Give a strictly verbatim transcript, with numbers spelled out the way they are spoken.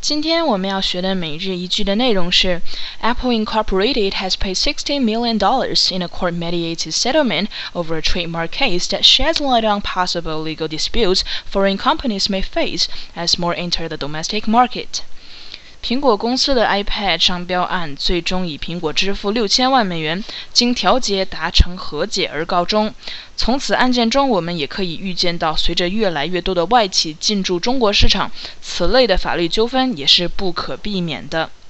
今天我们要学的每日一句的内容是 Apple Incorporated has paid sixteen million dollars in a court-mediated settlement over a trademark case that sheds light on possible legal disputes foreign companies may face as more enter the domestic market. 苹果公司的 iPad 商标案最终以苹果支付六千万美元，经调解达成和解而告终。从此案件中，我们也可以预见到，随着越来越多的外企进驻中国市场，此类的法律纠纷也是不可避免的。